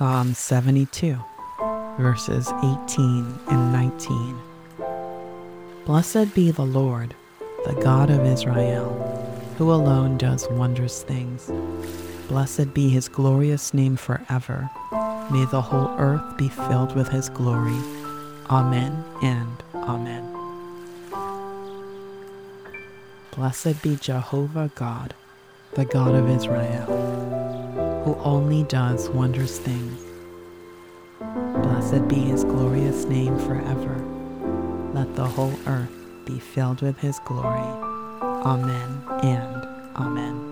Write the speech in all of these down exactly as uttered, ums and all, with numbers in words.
Psalm seventy-two, verses eighteen and nineteen. Blessed be the Lord, the God of Israel, who alone does wondrous things. Blessed be his glorious name forever. May the whole earth be filled with his glory. Amen and amen. Blessed be Jehovah God, the God of Israel, who only does wondrous things. Blessed be his glorious name forever. Let the whole earth be filled with his glory. Amen and amen.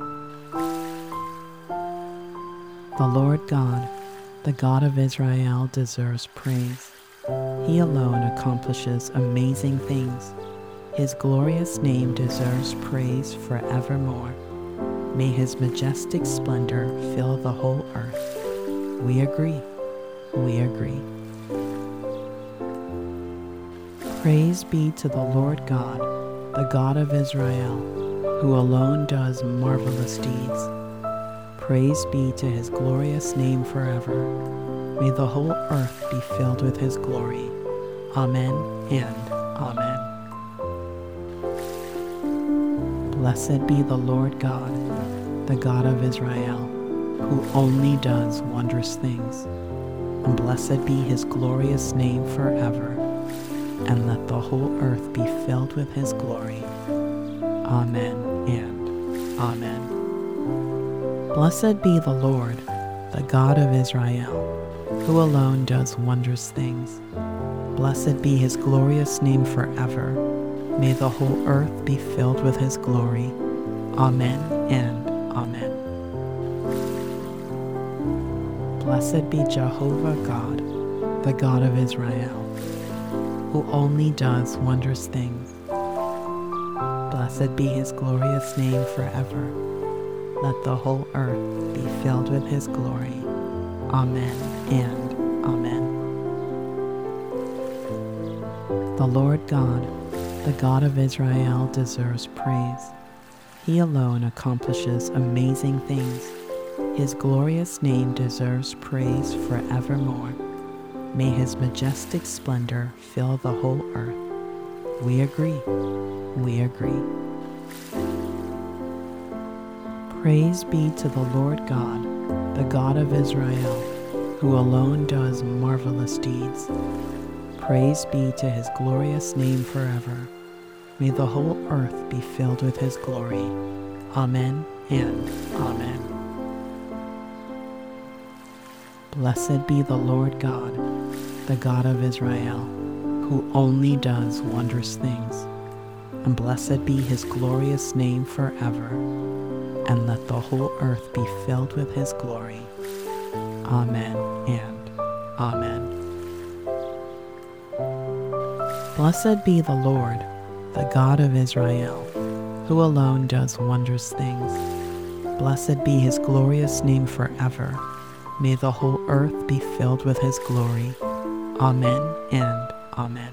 The Lord God, the God of Israel, deserves praise. He alone accomplishes amazing things. His glorious name deserves praise forevermore. May his majestic splendor fill the whole earth. We agree. We agree. Praise be to the Lord God, the God of Israel, who alone does marvelous deeds. Praise be to his glorious name forever. May the whole earth be filled with his glory. Amen and amen. Blessed be the Lord God, the God of Israel, who only does wondrous things. And blessed be his glorious name forever. And let the whole earth be filled with his glory. Amen and amen. Blessed be the Lord, the God of Israel, who alone does wondrous things. Blessed be his glorious name forever. May the whole earth be filled with his glory. Amen and amen. Blessed be Jehovah God, the God of Israel, who only does wondrous things. Blessed be his glorious name forever. Let the whole earth be filled with his glory. Amen and amen. The Lord God, the God of Israel, deserves praise. He alone accomplishes amazing things. His glorious name deserves praise forevermore. May his majestic splendor fill the whole earth. We agree. We agree. Praise be to the Lord God, the God of Israel, who alone does marvelous deeds. Praise be to his glorious name forever. May the whole earth be filled with his glory. Amen and amen. Blessed be the Lord God, the God of Israel, who only does wondrous things. And blessed be his glorious name forever. And let the whole earth be filled with his glory. Amen and amen. Blessed be the Lord, the God of Israel, who alone does wondrous things. Blessed be his glorious name forever. May the whole earth be filled with his glory. Amen and amen.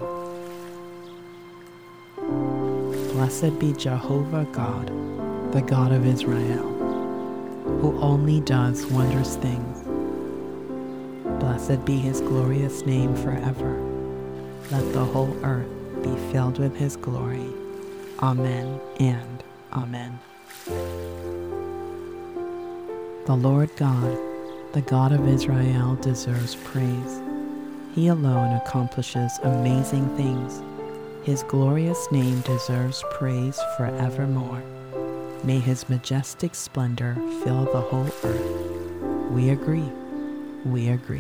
Blessed be Jehovah God, the God of Israel, who only does wondrous things. Blessed be his glorious name forever. Let the whole earth be filled with his glory. Amen and amen. The Lord God, the God of Israel, deserves praise. He alone accomplishes amazing things. His glorious name deserves praise forevermore. May his majestic splendor fill the whole earth. We agree. We agree.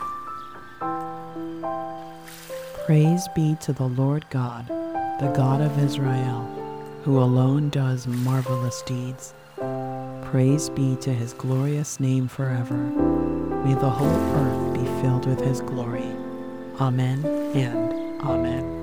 Praise be to the Lord God, the God of Israel, who alone does marvelous deeds. Praise be to his glorious name forever. May the whole earth be filled with his glory. Amen and amen.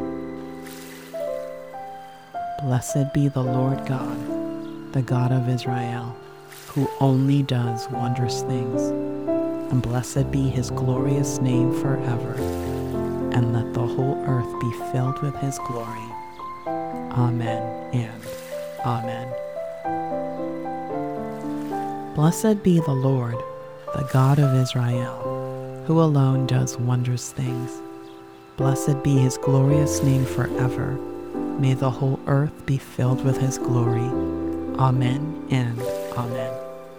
Blessed be the Lord God, the God of Israel, who only does wondrous things. And blessed be his glorious name forever. And let the whole earth be filled with his glory. Amen and amen. Blessed be the Lord, the God of Israel, who alone does wondrous things. Blessed be his glorious name forever. May the whole earth be filled with his glory. Amen and amen.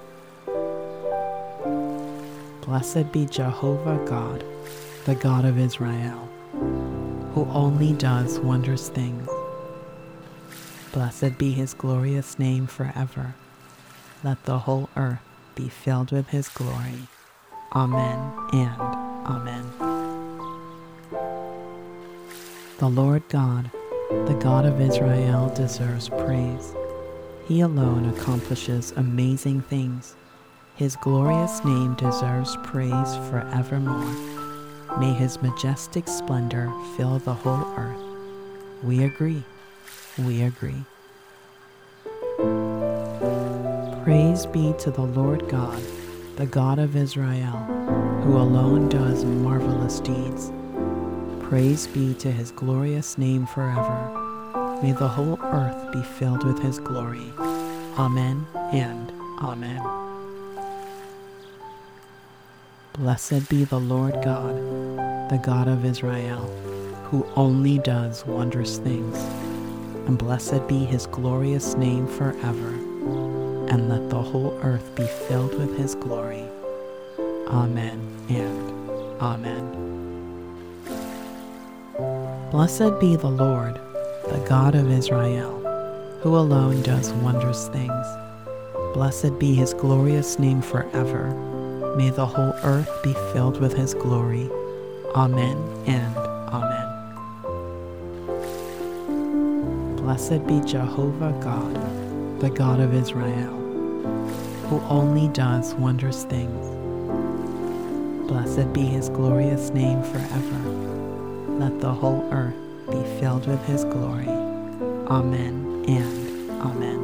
Blessed be Jehovah God, the God of Israel, who only does wondrous things. Blessed be his glorious name forever. Let the whole earth be filled with his glory. Amen and amen. The Lord God, the God of Israel, deserves praise. He alone accomplishes amazing things. His glorious name deserves praise forevermore. May his majestic splendor fill the whole earth. We agree. We agree. Praise be to the Lord God, the God of Israel, who alone does marvelous deeds. Praise be to his glorious name forever. May the whole earth be filled with his glory. Amen and amen. Blessed be the Lord God, the God of Israel, who only does wondrous things. And blessed be his glorious name forever. And let the whole earth be filled with his glory. Amen and amen. Blessed be the Lord, the God of Israel, who alone does wondrous things. Blessed be his glorious name forever. May the whole earth be filled with his glory. Amen and amen. Blessed be Jehovah God, the God of Israel, who only does wondrous things. Blessed be his glorious name forever. Let the whole earth be filled with his glory. Amen and amen.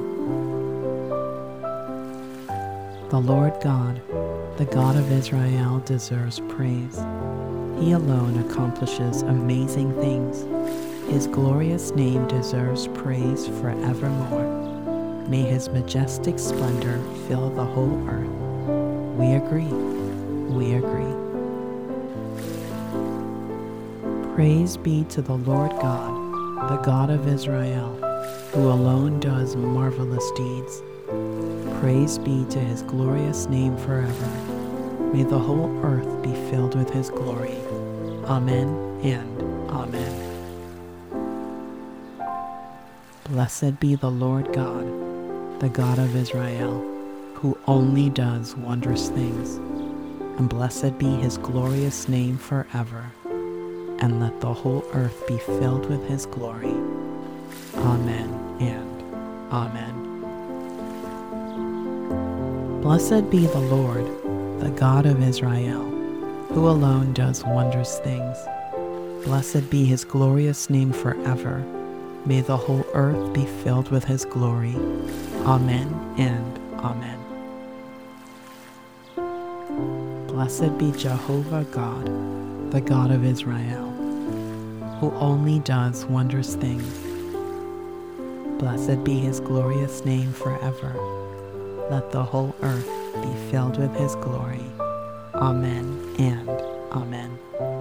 The Lord God, the God of Israel, deserves praise. He alone accomplishes amazing things. His glorious name deserves praise forevermore. May his majestic splendor fill the whole earth. We agree. We agree. Praise be to the Lord God, the God of Israel, who alone does marvelous deeds. Praise be to his glorious name forever. May the whole earth be filled with his glory. Amen and amen. Blessed be the Lord God, the God of Israel, who only does wondrous things. And blessed be his glorious name forever. And let the whole earth be filled with his glory. Amen and amen. Blessed be the Lord, the God of Israel, who alone does wondrous things. Blessed be his glorious name forever. May the whole earth be filled with his glory. Amen and amen. Blessed be Jehovah God, the God of Israel, who only does wondrous things. Blessed be his glorious name forever. Let the whole earth be filled with his glory. Amen and amen.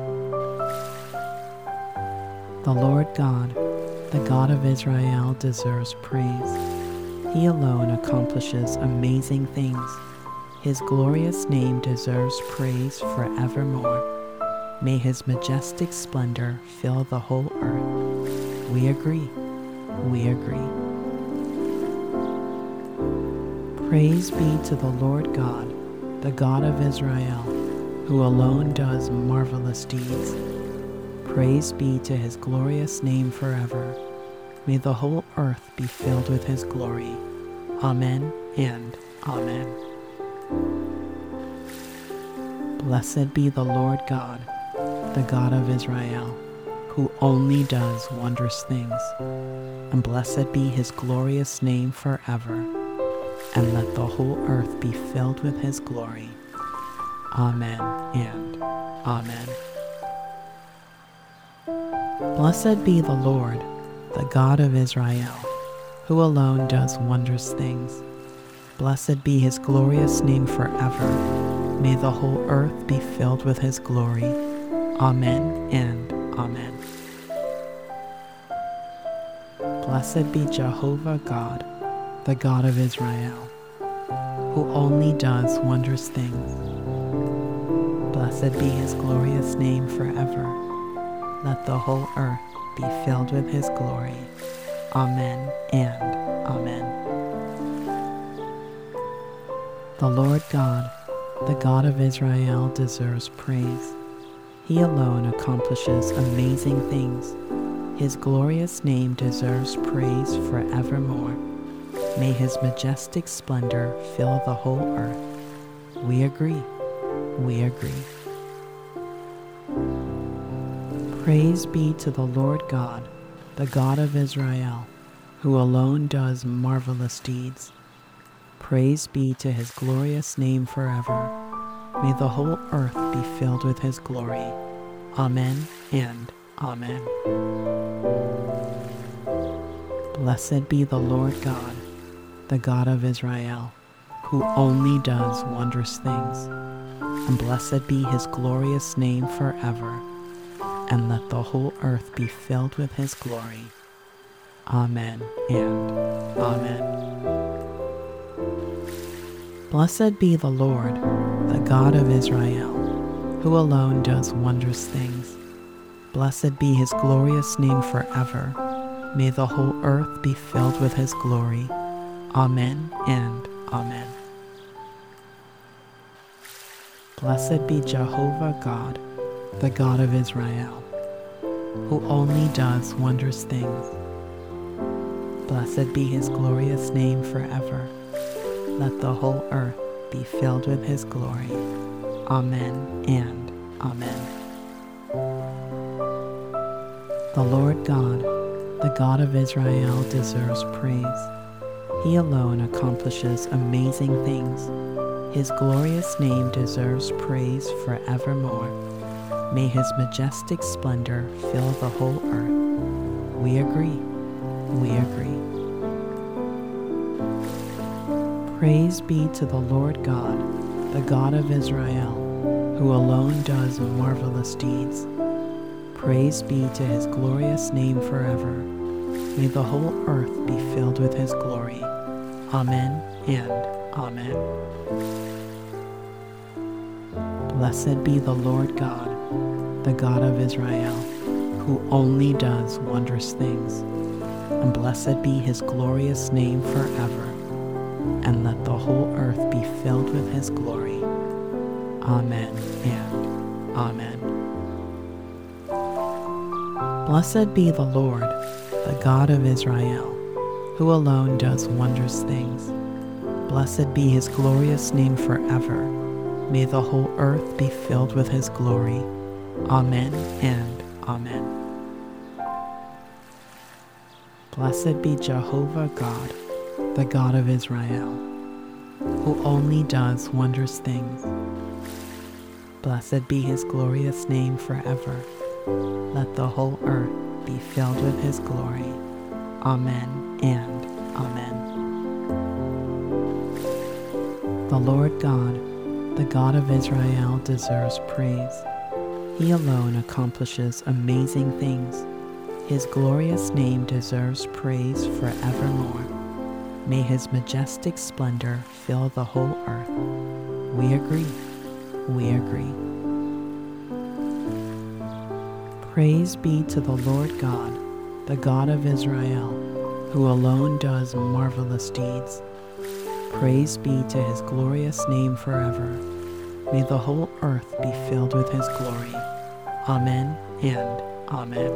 The Lord God, the God of Israel, deserves praise. He alone accomplishes amazing things. His glorious name deserves praise forevermore. May his majestic splendor fill the whole earth. We agree. We agree. Praise be to the Lord God, the God of Israel, who alone does marvelous deeds. Praise be to his glorious name forever. May the whole earth be filled with his glory. Amen and amen. Blessed be the Lord God, the God of Israel, who only does wondrous things. And blessed be his glorious name forever. And let the whole earth be filled with his glory. Amen and amen. Blessed be the Lord, the God of Israel, who alone does wondrous things. Blessed be his glorious name forever. May the whole earth be filled with his glory. Amen and amen. Blessed be Jehovah God, the God of Israel, who only does wondrous things. Blessed be his glorious name forever. Let the whole earth be filled with his glory. Amen and amen. The Lord God, the God of Israel, deserves praise. He alone accomplishes amazing things. His glorious name deserves praise forevermore. May his majestic splendor fill the whole earth. We agree. We agree. Praise be to the Lord God, the God of Israel, who alone does marvelous deeds. Praise be to his glorious name forever. May the whole earth be filled with his glory. Amen and amen. Blessed be the Lord God, the God of Israel, who only does wondrous things. And blessed be his glorious name forever. And let the whole earth be filled with his glory. Amen and amen. Blessed be the Lord, the God of Israel, who alone does wondrous things. Blessed be his glorious name forever. May the whole earth be filled with his glory. Amen and amen. Blessed be Jehovah God, the God of Israel, who only does wondrous things. Blessed be his glorious name forever. Let the whole earth be filled with his glory. Amen and amen. The Lord God, the God of Israel, deserves praise. He alone accomplishes amazing things. His glorious name deserves praise forevermore. May his majestic splendor fill the whole earth. We agree. We agree. Praise be to the Lord God, the God of Israel, who alone does marvelous deeds. Praise be to his glorious name forever. May the whole earth be filled with his glory. Amen and amen. Blessed be the Lord God, the God of Israel, who only does wondrous things. And blessed be his glorious name forever. And let the whole earth be filled with his glory. Amen and amen. Blessed be the Lord, the God of Israel, who alone does wondrous things. Blessed be his glorious name forever. May the whole earth be filled with his glory. Amen and amen. Blessed be Jehovah God, the God of Israel, who only does wondrous things. Blessed be his glorious name forever. Let the whole earth be filled with his glory. Amen and amen. The Lord God, the God of Israel, deserves praise. He alone accomplishes amazing things. His glorious name deserves praise forevermore. May his majestic splendor fill the whole earth. We agree. We agree. Praise be to the Lord God, the God of Israel, who alone does marvelous deeds. Praise be to his glorious name forever. May the whole earth be filled with his glory. Amen and amen.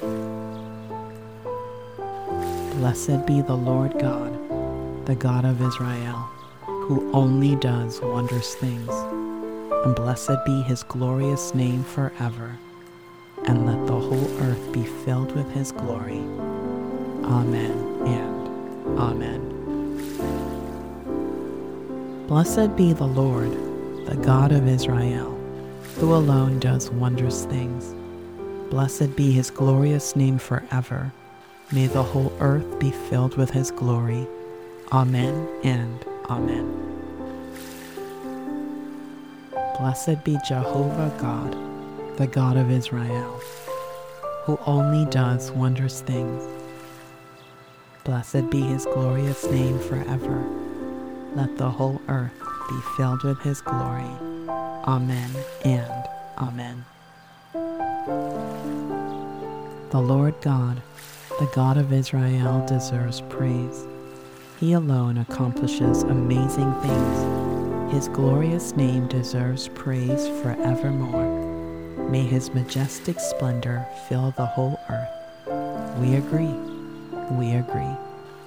Blessed be the Lord God, the God of Israel, who only does wondrous things. And blessed be his glorious name forever. And let the whole earth be filled with his glory. Amen and amen. Blessed be the Lord, the God of Israel, who alone does wondrous things. Blessed be his glorious name forever. May the whole earth be filled with his glory. Amen and amen. Blessed be Jehovah God, the God of Israel, who only does wondrous things. Blessed be his glorious name forever. Let the whole earth be filled with his glory. Amen and amen. The Lord God, the God of Israel, deserves praise. He alone accomplishes amazing things. His glorious name deserves praise forevermore. May his majestic splendor fill the whole earth. We agree. We agree.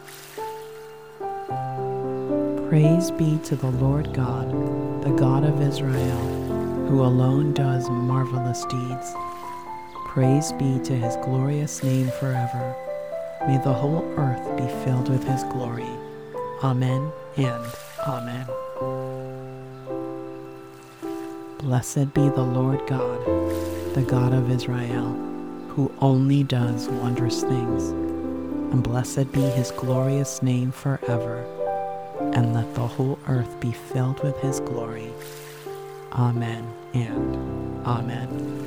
Praise be to the Lord God, the God of Israel, who alone does marvelous deeds. Praise be to his glorious name forever. May the whole earth be filled with his glory. Amen and amen. Blessed be the Lord God, the God of Israel, who only does wondrous things. And blessed be his glorious name forever. And let the whole earth be filled with his glory. Amen and amen.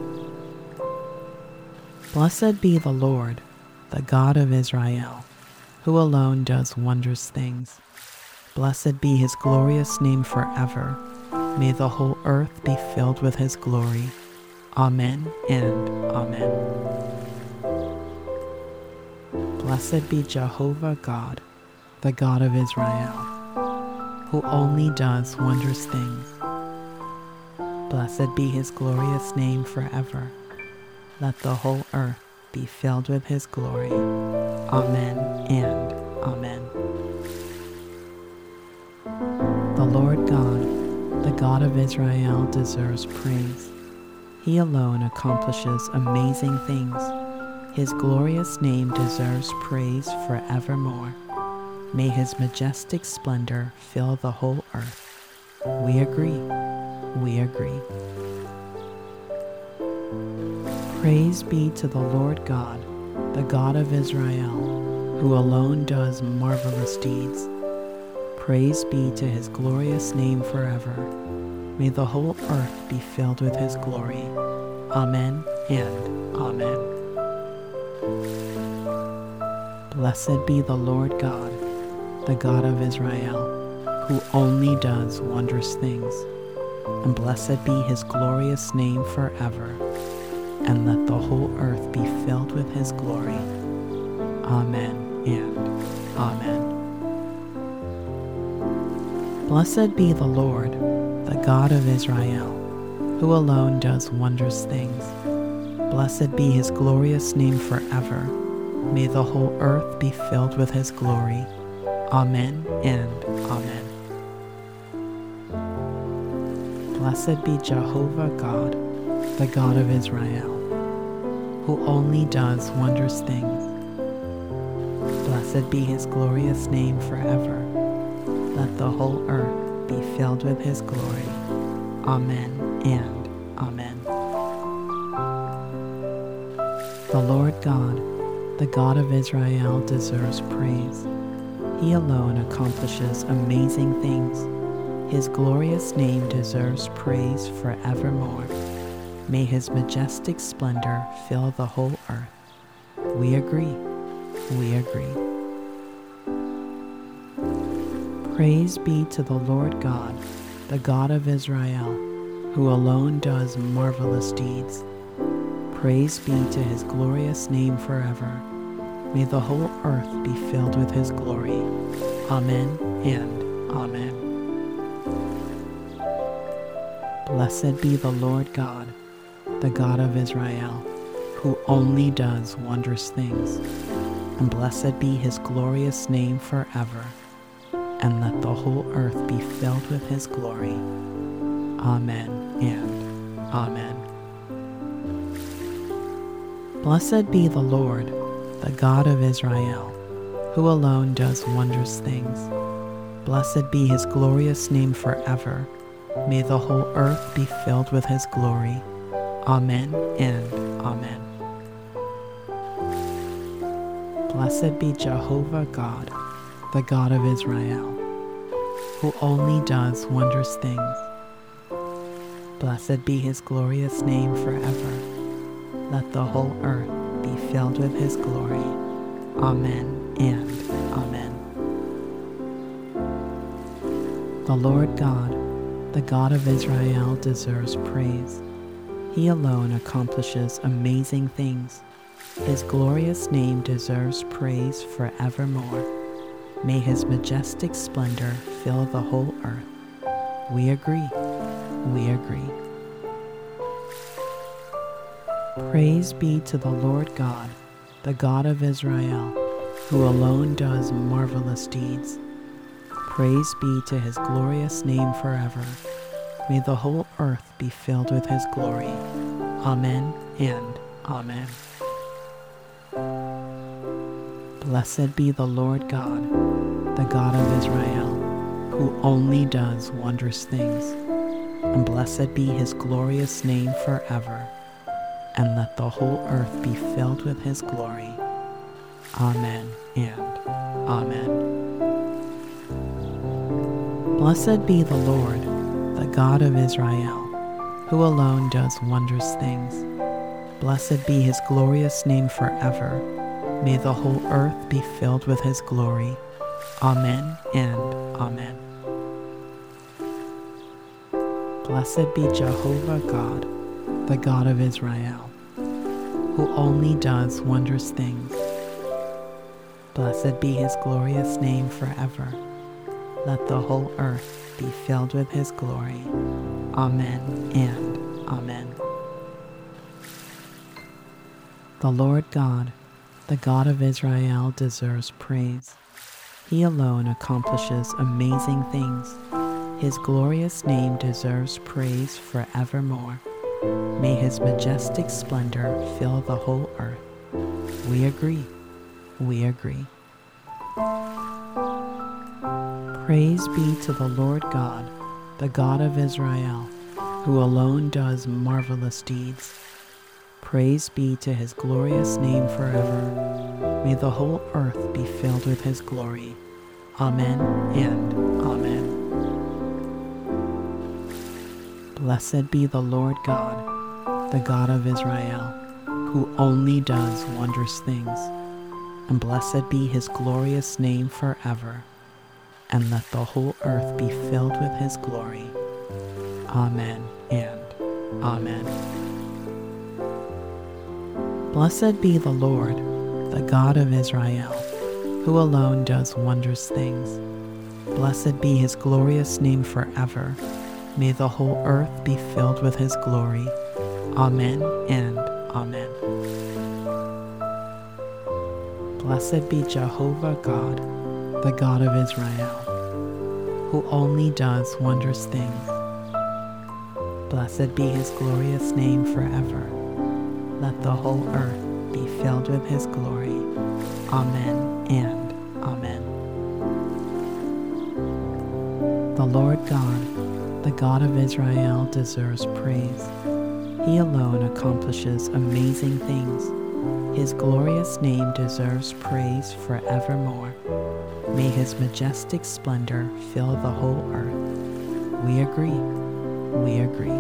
Blessed be the Lord, the God of Israel, who alone does wondrous things. Blessed be his glorious name forever. May the whole earth be filled with his glory. Amen and amen. Blessed be Jehovah God, the God of Israel, who only does wondrous things. Blessed be his glorious name forever. Let the whole earth be filled with his glory. Amen and amen. The Lord God, the God of Israel, deserves praise. He alone accomplishes amazing things. His glorious name deserves praise forevermore. May his majestic splendor fill the whole earth. We agree. We agree. Praise be to the Lord God, the God of Israel, who alone does marvelous deeds. Praise be to his glorious name forever. May the whole earth be filled with his glory. Amen and amen. Blessed be the Lord God, the God of Israel, who only does wondrous things. And blessed be his glorious name forever. And let the whole earth be filled with his glory. Amen and amen. Blessed be the Lord, the God of Israel, who alone does wondrous things. Blessed be his glorious name forever. May the whole earth be filled with his glory. Amen and amen. Blessed be Jehovah God, the God of Israel, who only does wondrous things. Blessed be his glorious name forever. Let the whole earth be filled with his glory. Amen and amen. The Lord God, the God of Israel, deserves praise. He alone accomplishes amazing things. His glorious name deserves praise forevermore. May his majestic splendor fill the whole earth. We agree. We agree. Praise be to the Lord God, the God of Israel, who alone does marvelous deeds. Praise be to his glorious name forever. May the whole earth be filled with his glory. Amen and amen. Blessed be the Lord God, the God of Israel, who only does wondrous things. And blessed be his glorious name forever. And let the whole earth be filled with his glory. Amen and amen. Blessed be the Lord, the God of Israel, who alone does wondrous things. Blessed be his glorious name forever. May the whole earth be filled with his glory. Amen and amen. Blessed be Jehovah God, the God of Israel, who only does wondrous things. Blessed be his glorious name forever. Let the whole earth be filled with his glory. Amen and amen. The Lord God, the God of Israel, deserves praise. He alone accomplishes amazing things. His glorious name deserves praise forevermore. May his majestic splendor fill the whole earth. We agree. We agree. Praise be to the Lord God, the God of Israel, who alone does marvelous deeds. Praise be to his glorious name forever. May the whole earth be filled with his glory. Amen and amen. Blessed be the Lord God, the God of Israel, who only does wondrous things. And blessed be his glorious name forever. And let the whole earth be filled with his glory. Amen and amen. Blessed be the Lord, the God of Israel, who alone does wondrous things. Blessed be his glorious name forever. May the whole earth be filled with his glory. Amen and amen. Blessed be Jehovah God, the God of Israel, who only does wondrous things. Blessed be his glorious name forever. Let the whole earth be filled with his glory. Amen and amen. The Lord God, the God of Israel, deserves praise. He alone accomplishes amazing things. His glorious name deserves praise forevermore. May his majestic splendor fill the whole earth. We agree. We agree. Praise be to the Lord God, the God of Israel, who alone does marvelous deeds. Praise be to his glorious name forever. May the whole earth be filled with his glory. Amen and amen. Blessed be the Lord God, the God of Israel, who only does wondrous things. And blessed be his glorious name forever. And let the whole earth be filled with his glory. Amen and amen. Blessed be the Lord, the God of Israel, who alone does wondrous things. Blessed be his glorious name forever. May the whole earth be filled with his glory. Amen and amen. Blessed be Jehovah God, the God of Israel, who only does wondrous things. Blessed be his glorious name forever. Let the whole earth be filled with his glory. Amen and amen. The Lord God, the God of Israel, deserves praise. He alone accomplishes amazing things. His glorious name deserves praise forevermore. May his majestic splendor fill the whole earth. We agree. We agree.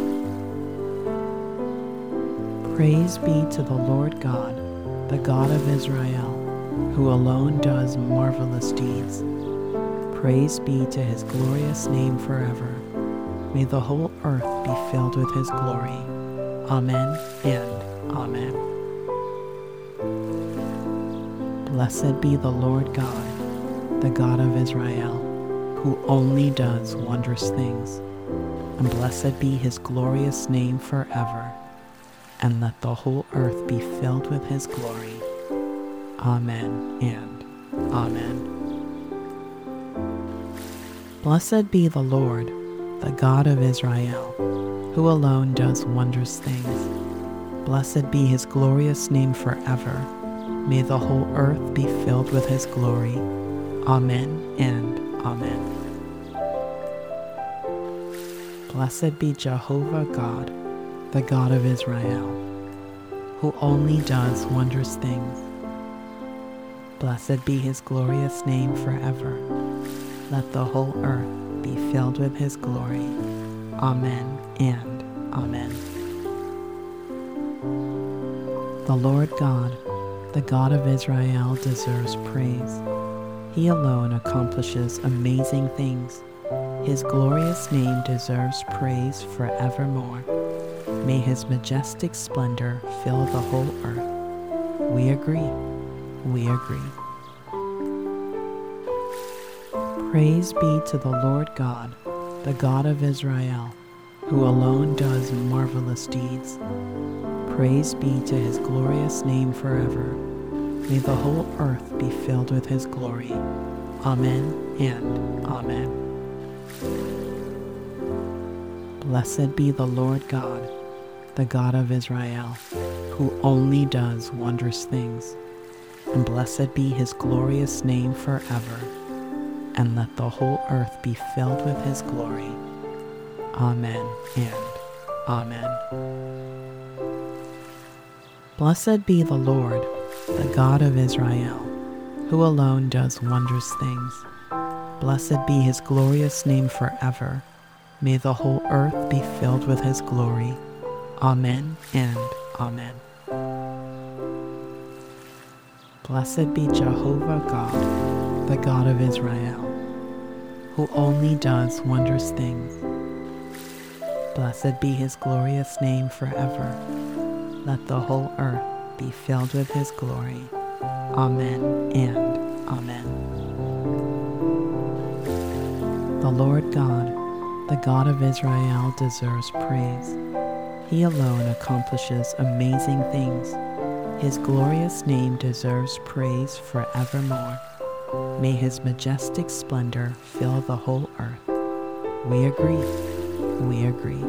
Praise be to the Lord God, the God of Israel, who alone does marvelous deeds. Praise be to his glorious name forever. May the whole earth be filled with his glory. Amen and amen. Blessed be the Lord God, the God of Israel, who only does wondrous things. And blessed be his glorious name forever. And let the whole earth be filled with his glory. Amen and amen. Blessed be the Lord, the God of Israel, who alone does wondrous things. Blessed be his glorious name forever. May the whole earth be filled with his glory. Amen and amen. Blessed be Jehovah God, the God of Israel, who only does wondrous things. Blessed be his glorious name forever. Let the whole earth be filled with his glory. Amen and Amen. The Lord God, the God of Israel, deserves praise. He alone accomplishes amazing things. His glorious name deserves praise forevermore. May his majestic splendor fill the whole earth. We agree. We agree. Praise be to the Lord God, the God of Israel, who alone does marvelous deeds. Praise be to his glorious name forever. May the whole earth be filled with his glory. Amen and Amen. Blessed be the Lord God, the God of Israel, who only does wondrous things. And blessed be his glorious name forever. And let the whole earth be filled with his glory. Amen and Amen. Blessed be the Lord, the God of Israel, who alone does wondrous things. Blessed be his glorious name forever. May the whole earth be filled with his glory. Amen and Amen. Blessed be Jehovah God, the God of Israel, who only does wondrous things. Blessed be his glorious name forever. Let the whole earth be filled with his glory. Amen and Amen. The Lord God, the God of Israel, deserves praise. He alone accomplishes amazing things. His glorious name deserves praise forevermore. May his majestic splendor fill the whole earth. We agree. We agree.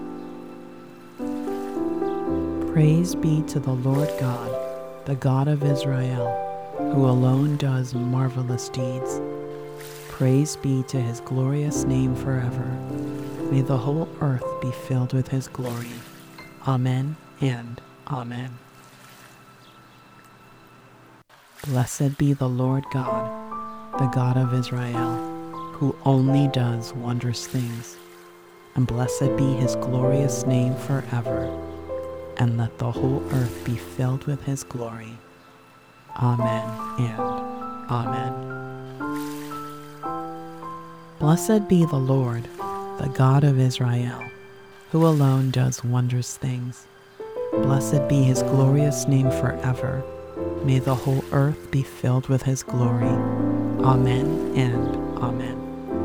Praise be to the Lord God, the God of Israel, who alone does marvelous deeds. Praise be to his glorious name forever. May the whole earth be filled with his glory. Amen and Amen. Blessed be the Lord God, the God of Israel, who only does wondrous things. And blessed be his glorious name forever. And let the whole earth be filled with his glory. Amen and Amen. Blessed be the Lord, the God of Israel, who alone does wondrous things. Blessed be his glorious name forever. May the whole earth be filled with his glory. Amen and Amen.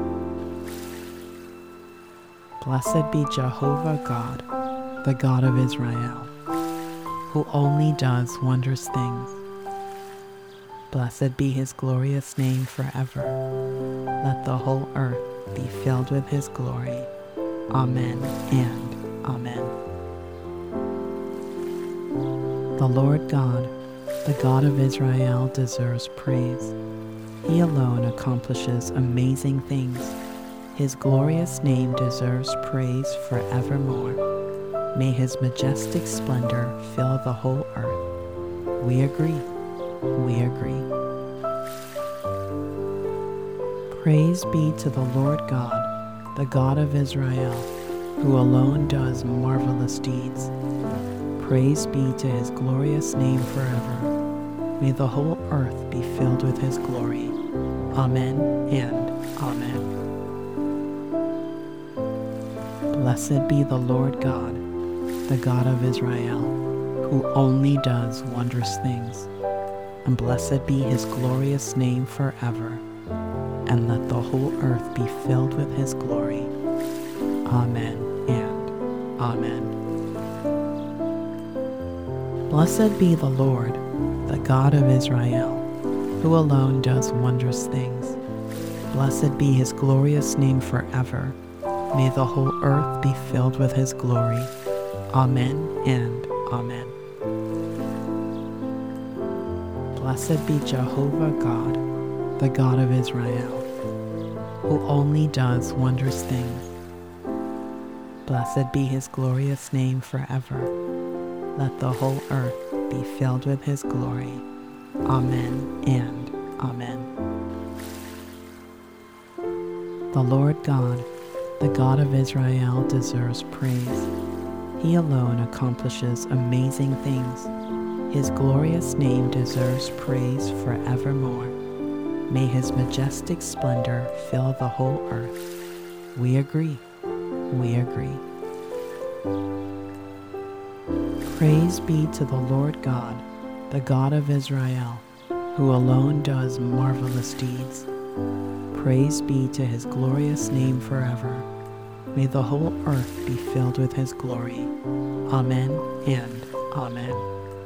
Blessed be Jehovah God, the God of Israel, who only does wondrous things. Blessed be his glorious name forever. Let the whole earth be filled with his glory. Amen and Amen. The Lord God, the God of Israel, deserves praise. He alone accomplishes amazing things. His glorious name deserves praise forevermore. May his majestic splendor fill the whole earth. We agree. We agree. Praise be to the Lord God, the God of Israel, who alone does marvelous deeds. Praise be to his glorious name forever. May the whole earth be filled with his glory. Amen and Amen. Blessed be the Lord God, the God of Israel, who only does wondrous things. And blessed be his glorious name forever. And let the whole earth be filled with his glory. Amen and Amen. Blessed be the Lord, the God of Israel, who alone does wondrous things. Blessed be his glorious name forever. May the whole earth be filled with his glory. Amen and Amen. Blessed be Jehovah God, the God of Israel, who only does wondrous things. Blessed be his glorious name forever. Let the whole earth be filled with his glory. Amen and Amen. The Lord God, The God of Israel deserves praise. He alone accomplishes amazing things. His glorious name deserves praise forevermore. May his majestic splendor fill the whole earth. We agree. We agree. Praise be to the Lord God, the God of Israel, who alone does marvelous deeds. Praise be to his glorious name forever. May the whole earth be filled with his glory. Amen and amen.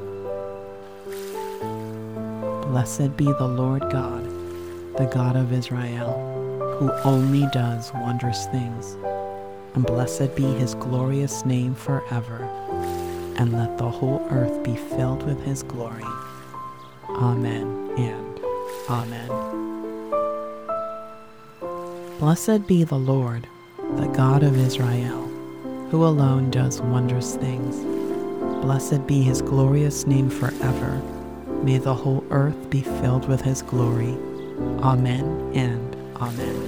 Blessed be the Lord God, the God of Israel, who only does wondrous things. And blessed be his glorious name forever. And let the whole earth be filled with his glory. Amen and amen. Blessed be the Lord, the God of Israel, who alone does wondrous things. Blessed be his glorious name forever. May the whole earth be filled with his glory. Amen and amen.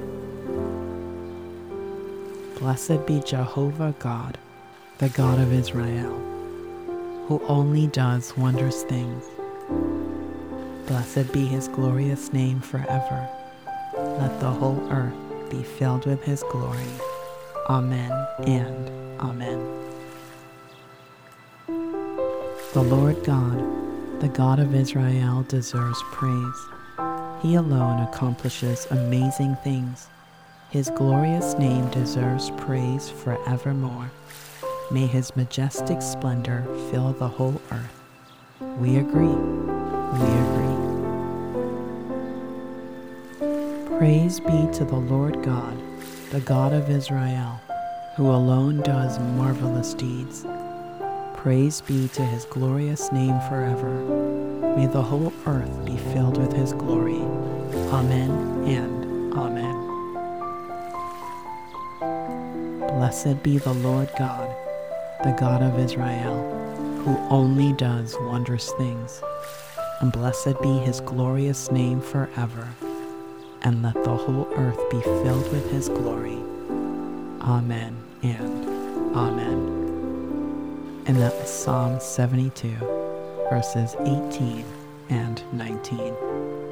Blessed be Jehovah God, the God of Israel, who only does wondrous things. Blessed be his glorious name forever. Let the whole earth be filled with his glory. Amen and amen. The Lord God, the God of Israel, deserves praise. He alone accomplishes amazing things. His glorious name deserves praise forevermore. May his majestic splendor fill the whole earth. We agree. We agree. Praise be to the Lord God, the God of Israel, who alone does marvelous deeds. Praise be to his glorious name forever. May the whole earth be filled with his glory. Amen and amen. Blessed be the Lord God, the God of Israel, who only does wondrous things. And blessed be his glorious name forever. And let the whole earth be filled with his glory. Amen and amen. And that was Psalm seventy-two, verses eighteen and nineteen.